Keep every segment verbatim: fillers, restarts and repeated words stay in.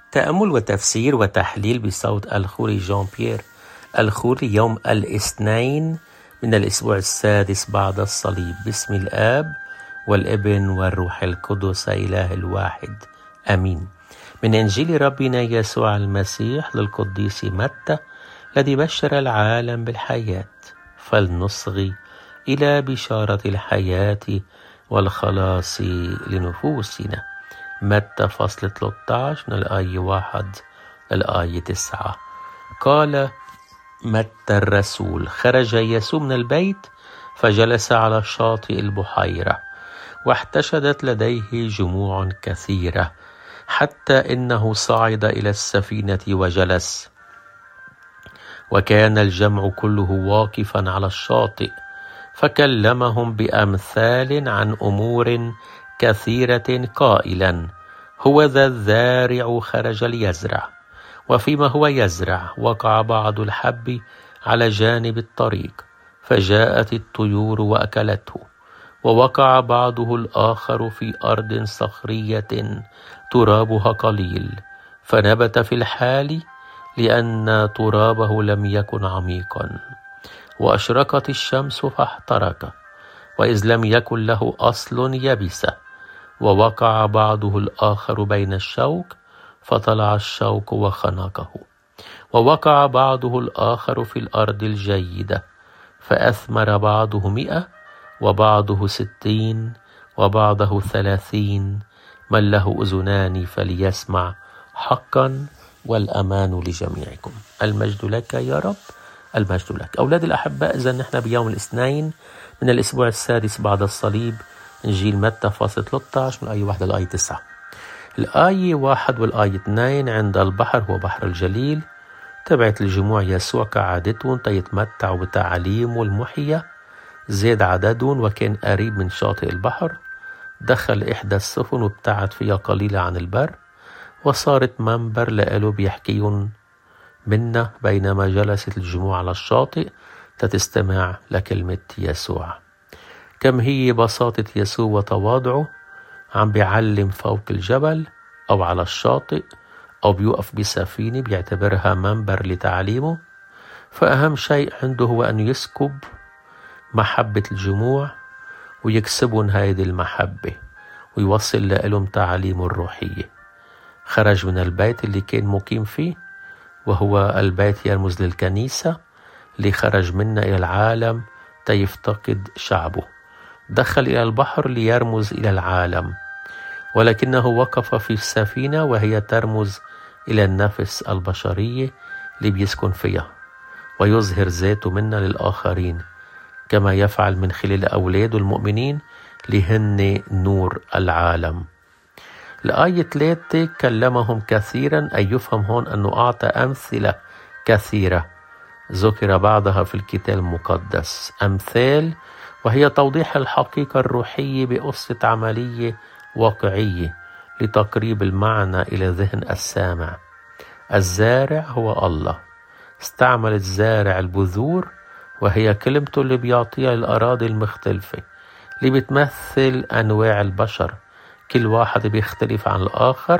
تأمل وتفسير وتحليل بصوت الخوري جان بيير الخوري يوم الاثنين من الأسبوع السادس بعد الصليب. باسم الآب والابن والروح القدس إله الواحد آمين. من إنجيل ربنا يسوع المسيح للقديس متى الذي بشر العالم بالحياة. فلنصغي إلى بشارة الحياة والخلاص لنفوسنا. متى فصل ثلاثة عشر من الآية واحد للآية تسعة. قال متى الرسول: خرج يسوع من البيت فجلس على شاطئ البحيرة، واحتشدت لديه جموع كثيرة، حتى إنه صعد إلى السفينة وجلس، وكان الجمع كله واقفا على الشاطئ، فكلمهم بأمثال عن أمور كثيرة قائلا: هو ذا الزارع خرج ليزرع، وفيما هو يزرع وقع بعض الحب على جانب الطريق، فجاءت الطيور وأكلته، ووقع بعضه الآخر في أرض صخرية ترابها قليل، فنبت في الحال لأن ترابه لم يكن عميقا، وأشرقت الشمس فاحترق، وإذ لم يكن له أصل يبس، ووقع بعضه الآخر بين الشوك، فطلع الشوك وخنقه، ووقع بعضه الآخر في الأرض الجيدة، فأثمر بعضه مئة، وبعضه ستين، وبعضه ثلاثين. من له أذنان فليسمع حقا، والأمان لجميعكم. المجد لك يا رب، المجد لك. أولاد الأحباء، إذا نحن بيوم الاثنين من الأسبوع السادس بعد الصليب، إنجيل متى فصل ثلاثة عشر من الآية واحد للآية تسعة. الآية واحد والآية اثنين عند البحر هو بحر الجليل. تبعت الجموع يسوع كعادتهم تيتمتعوا بتعاليمه المحية. زاد عددهم وكان قريب من شاطئ البحر. دخل إحدى السفن وابتعد فيها قليلا عن البر، وصارت منبر لقاله بيحكيهم منا بينما جلست الجموع على الشاطئ تتستمع لكلمة يسوع. كم هي بساطة يسوع وتواضعه، عم بيعلم فوق الجبل أو على الشاطئ أو بيوقف بسفينة بيعتبرها منبر لتعليمه. فأهم شيء عنده هو أن يسكب محبة الجموع ويكسبهم هذه المحبة ويوصل لهم تعاليمه الروحية. خرج من البيت اللي كان مقيم فيه، وهو البيت يرمز للكنيسة اللي خرج منا إلى العالم تيفتقد شعبه. دخل إلى البحر ليرمز إلى العالم، ولكنه وقف في السفينة وهي ترمز إلى النفس البشرية اللي بيسكن فيها، ويظهر ذاته منا للآخرين كما يفعل من خلال أولاده المؤمنين لهن نور العالم. الآية ثلاثة: كلمهم كثيرا، أي يفهم هون أنه أعطى أمثلة كثيرة ذكر بعضها في الكتاب المقدس. أمثال وهي توضيح الحقيقة الروحية بقصة عملية واقعية لتقريب المعنى إلى ذهن السامع. الزارع هو الله. استعمل الزارع البذور، وهي كلمته اللي بيعطيها الأراضي المختلفة اللي بتمثل أنواع البشر، كل واحد بيختلف عن الآخر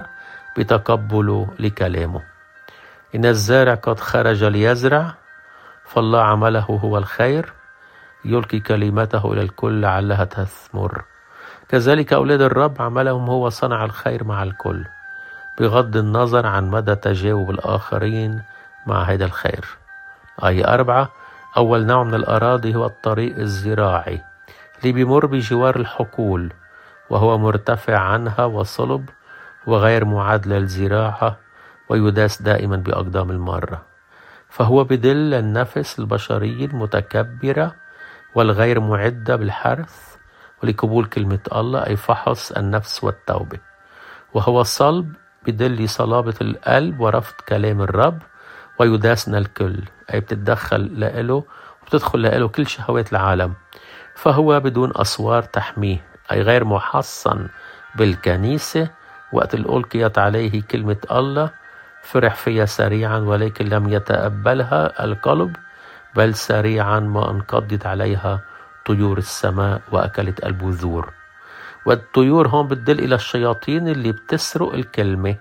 بتقبله لكلامه. إن الزارع قد خرج ليزرع، فالله عمله هو الخير، يلقي كلمته إلى الكل لعلها تثمر. كذلك أولاد الرب عملهم هو صنع الخير مع الكل، بغض النظر عن مدى تجاوب الآخرين مع هذا الخير. آية أربعة: أول نوع من الأراضي هو الطريق الزراعي اللي بيمر بجوار الحقول، وهو مرتفع عنها وصلب وغير معد للزراعة، ويداس دائما بأقدام المارة. فهو بدل النفس البشرية المتكبرة والغير معدة بالحرث ولقبول كلمة الله، أي فحص النفس والتوبة. وهو صلب بدل صلابة القلب ورفض كلام الرب، ويداسنا الكل، أي بتتدخل لإله وبتدخل لإله كل شهوات العالم. فهو بدون أسوار تحميه، أي غير محصن بالكنيسة. وقت ألقيت عليه كلمة الله فرح فيها سريعا، ولكن لم يتقبلها القلب، بل سريعا ما انقضت عليها طيور السماء وأكلت البذور. والطيور هون بتدل إلى الشياطين اللي بتسرق الكلمة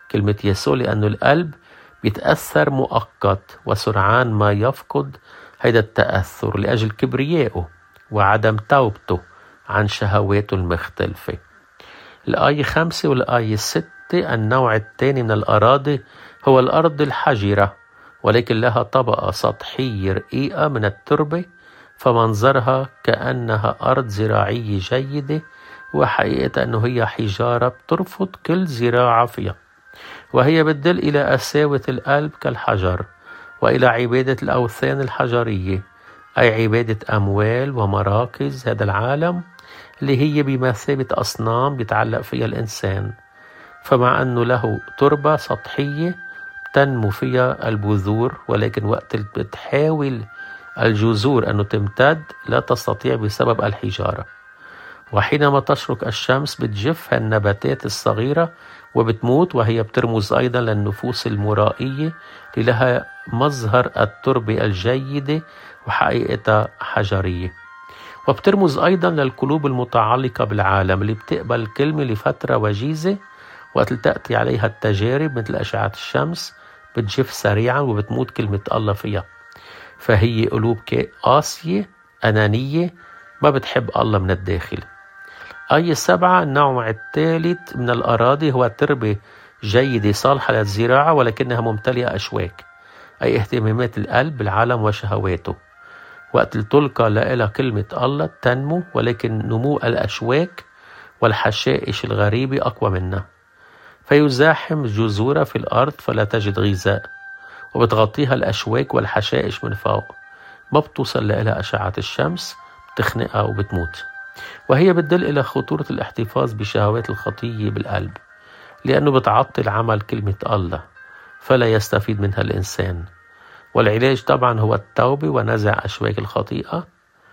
كلمة يسوع، لأنه القلب بيتأثر مؤقت وسرعان ما يفقد هيدا التأثر لأجل كبريائه وعدم توبته عن شهواته المختلفة. الآية خمسة والآية ستة، النوع الثاني من الأراضي هو الأرض الحجرة، ولكن لها طبقة سطحية رقيقة من التربة، فمنظرها كأنها أرض زراعية جيدة، وحقيقة أنه هي حجارة بترفض كل زراعة فيها، وهي بتدل إلى قساوة القلب كالحجر، وإلى عبادة الأوثان الحجرية، أي عبادة أموال ومراكز هذا العالم اللي هي بمثابة أصنام بيتعلق فيها الإنسان. فمع أنه له تربة سطحية تنمو فيها البذور، ولكن وقت بتحاول الجذور أنه تمتد لا تستطيع بسبب الحجارة، وحينما تشرق الشمس بتجف النباتات الصغيرة وبتموت، وهي بترمز أيضا للنفوس المرائية اللي لها مظهر التربة الجيدة وحقيقتها حجرية، وبترمز أيضا للقلوب المتعلقة بالعالم اللي بتقبل الكلمة لفترة وجيزة، وقت تأتي عليها التجارب مثل أشعة الشمس بتجف سريعا وبتموت كلمة الله فيها. فهي قلوب قاسية أنانية ما بتحب الله من الداخل. آية سبعة، النوع الثالث من الأراضي هو تربة جيدة صالحة للزراعة ولكنها ممتلئة أشواك، أي اهتمامات القلب بالعالم وشهواته. وقت تلقى لها كلمة الله تنمو، ولكن نمو الأشواك والحشائش الغريبة أقوى منها، فيزاحم جذورها في الأرض فلا تجد غذاء، وبتغطيها الأشواك والحشائش من فوق، ما بتوصل لها أشعة الشمس، بتخنقها وبتموت. وهي بتدل إلى خطورة الاحتفاظ بشهوات الخطية بالقلب، لأنه بتعطل عمل كلمة الله فلا يستفيد منها الإنسان. والعلاج طبعا هو التوبة ونزع أشواك الخطيئة،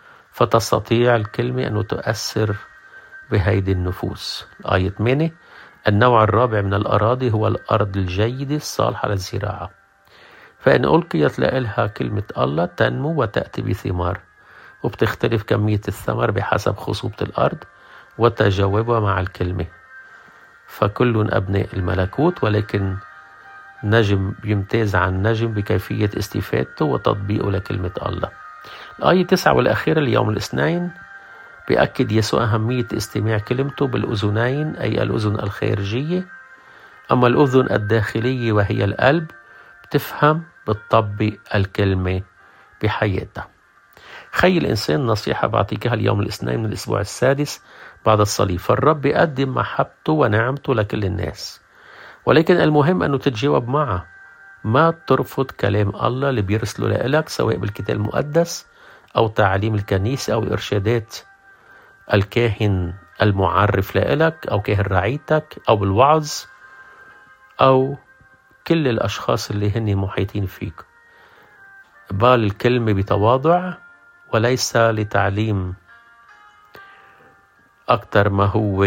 فتستطيع الكلمة أن تؤثر بهيدي النفوس. آية ثمانية، النوع الرابع من الأراضي هو الأرض الجيدة الصالحة للزراعة، فإن ألقيت لها كلمة الله تنمو وتأتي بثمار، وبتختلف كمية الثمر بحسب خصوبة الأرض وتجاوبها مع الكلمة، فكل أبناء الملكوت، ولكن نجم يمتاز عن نجم بكيفية استفادته وتطبيقه لكلمة الله. الآية تسعة والأخيرة، اليوم الاثنين، بيأكد يسوع أهمية استماع كلمته بالأذنين، أي الأذن الخارجية، أما الأذن الداخلية وهي القلب بتفهم بتطبق الكلمة بحياتها. خي الإنسان نصيحة بعطيكها اليوم الاثنين من الأسبوع السادس بعد الصليب. فالرب بيقدم محبته ونعمته لكل الناس، ولكن المهم أنه تتجاوب معه، ما ترفض كلام الله اللي بيرسله لك سواء بالكتاب المقدس أو تعليم الكنيسة أو إرشادات الكاهن المعرف لك أو كاهن رعيتك أو بالوعظ أو كل الأشخاص اللي هن محيطين فيك. قبال الكلمة بتواضع وليس لتعليم أكتر ما هو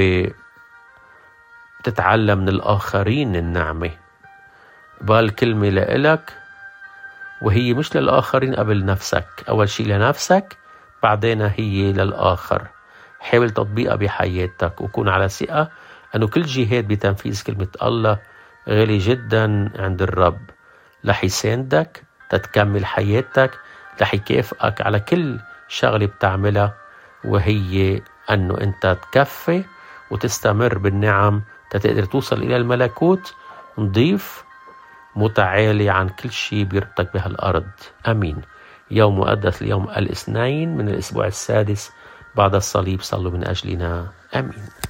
تتعلم من الآخرين النعمة. قبال الكلمة لإلك وهي مش للآخرين قبل نفسك، أول شيء لنفسك بعدين هي للآخر. حاول تطبيقها بحياتك وكون على ثقة أنه كل جهاد بتنفيذ كلمة الله غالي جدا عند الرب، رح يساندك تتكمل حياتك، رح يكافئك على كل شغلة بتعملها، وهي أنه أنت تكفي وتستمر بالنعم تقدر توصل إلى الملكوت نضيف متعالي عن كل شيء بيربطك بهالأرض. أمين. يوم مقدس اليوم الاثنين من الأسبوع السادس بعد الصليب، صلوا من أجلنا. أمين.